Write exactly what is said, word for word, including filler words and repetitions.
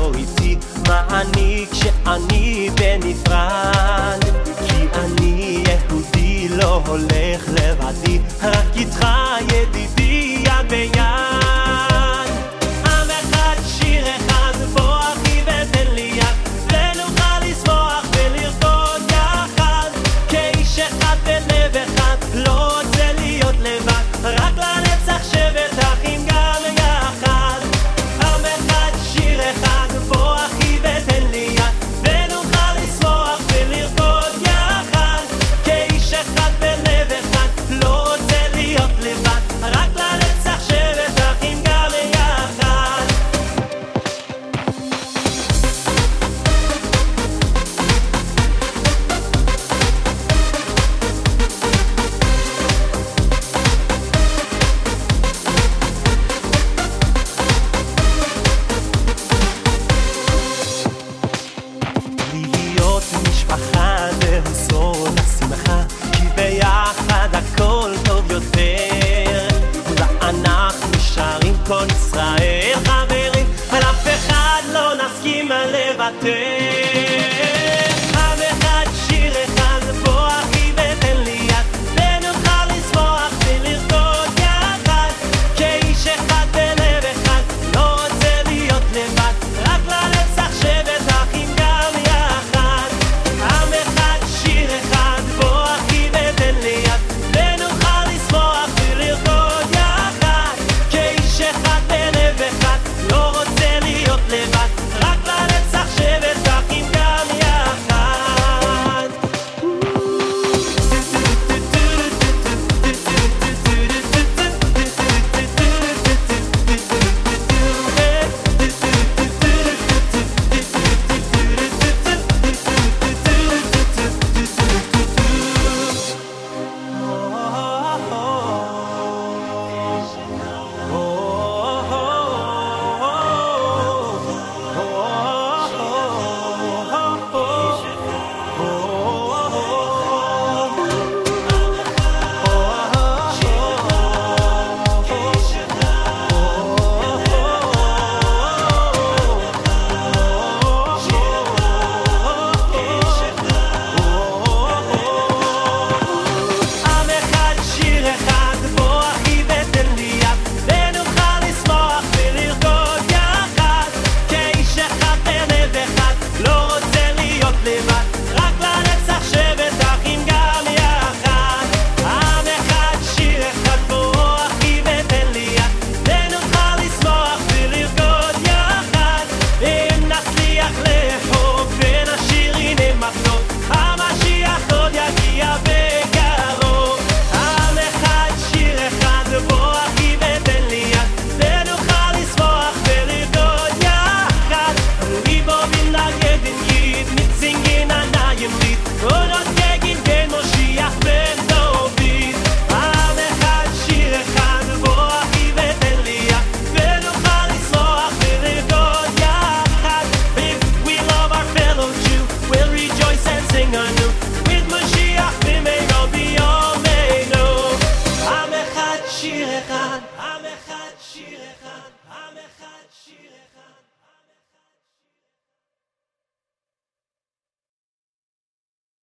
לא איתי, מה אני כשאני בנפרד? כי אני יהודי לא הולך לבדי, רק איתך ידידי יד ביד. עם אחד שיר אחד בוא אחי ותן לי יד, ונוכל לשמוח ולרקוד יחד, כאיש אחד בלב אחד, לא רוצה להיות לבד, רק לנצח שבת אחים גם יחד. עם אחד שיר אחד בוא אחי ותן לי יד, ונוכל לשמוח ולרקוד יחד, כאיש אחד בלב אחד, לא רוצה להיות לבד, רק לנצח שבת אחים גם יחד. להיות משפחה זה סוד השמחה, כי ביחד הכל טוב יותר. ואנחנו שרים כל ישראל חברים, על אף אחד לא נסכים לוותר. עם אחד שיר אחד בוא אחי ותן לי יד, ונוכל לשמוח ולרקוד יחד, כאיש אחד בלב אחד, לא רוצה להיות לבד, רק לנצח שבת אחים גם יחד. עם אחד שיר אחד בוא אחי ותן לי יד, ונוכל לשמוח ולרקוד יחד, כאיש אחד בלב אחד, לא רוצה להיות לבד, רק לנצח שבת אחים גם יחד. עם אחד שיר אחד בוא אחי ותן לי יד, ונוכל לשמוח ולרקוד יחד, כאיש אחד בלב אחד, לא רוצה להיות לבד,